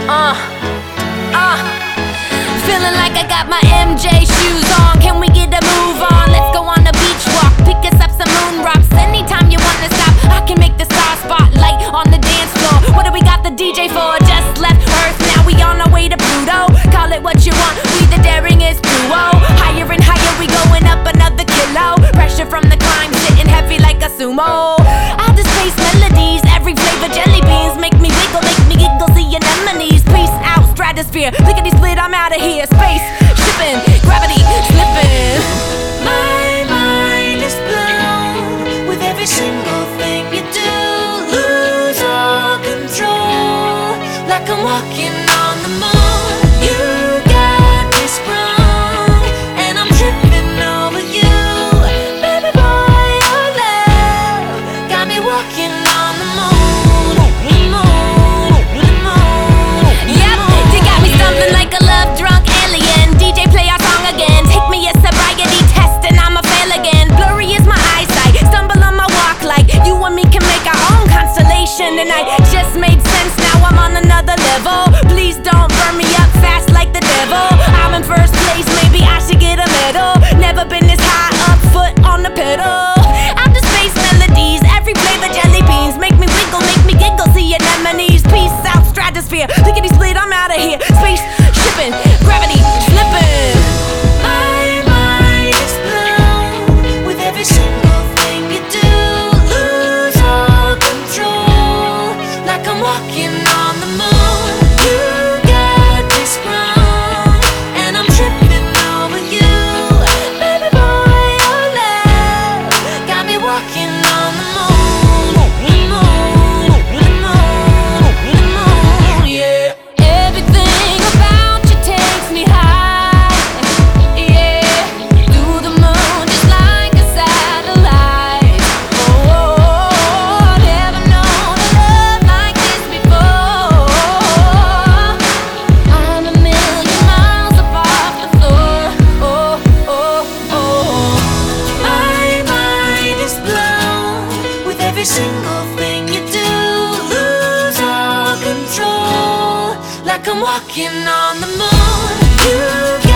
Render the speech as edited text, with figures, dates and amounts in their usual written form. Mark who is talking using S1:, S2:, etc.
S1: Uh, uh. Feeling like I got my MJ shoes on. Can we get a move on? Let's go on a beach walk. Pick us up some moon rocks. Anytime you wanna stop, I can make the star spotlight on the dance floor. What do we got the DJ for? Just left Earth, now we on our way to Pluto. Call it what you want, we the daringest duo. Higher and higher, we going up another kilo. Pressure from the climb, sitting heavy like a sumo. Outer space melodies, every flavor jelly beans. Make me wiggle, make me giggle, see anemones. Peace out, stratosphere, lickety split, I'm out of here. Space, shipping, gravity, slipping.
S2: My mind is blown with every single thing you do. Lose all control, like I'm walking on the moon. You got me sprung, and I'm tripping over you. Baby boy, your love got me walking on the moon. The moon, the moon.
S1: Yep, you got me stumbling like a love drunk alien. DJ, play our song again. Take me a sobriety test and I'ma fail again. Blurry is my eyesight, stumble on my walk like you and me can make our own constellation. And I just made sense, now I'm on another level. Please don't burn me up fast like the devil. I'm in first place, maybe I should get a medal. Never been this high up, foot on the pedal. Outer space melodies, every flavor jelly beans. Make me wiggle, make me giggle, see anemones. Peace out, stratosphere, lickety split, I'm out of here. Space, shipping, gravity, slipping.
S2: My mind is blown with every single thing you do. Lose all control, like I'm walking on the moon. You got me sprung, and I'm tripping over you. Baby boy, your love got me walking on the moon. The moon, the moon, the moon, yeah.
S1: Everything about you takes me high, yeah. Through the moon, just like a satellite. Oh, never known a love like this before. I'm a million miles above the floor. Oh, oh, oh.
S2: My mind is blown with every single thing you do. Lose all control, like I'm walking on the moon. You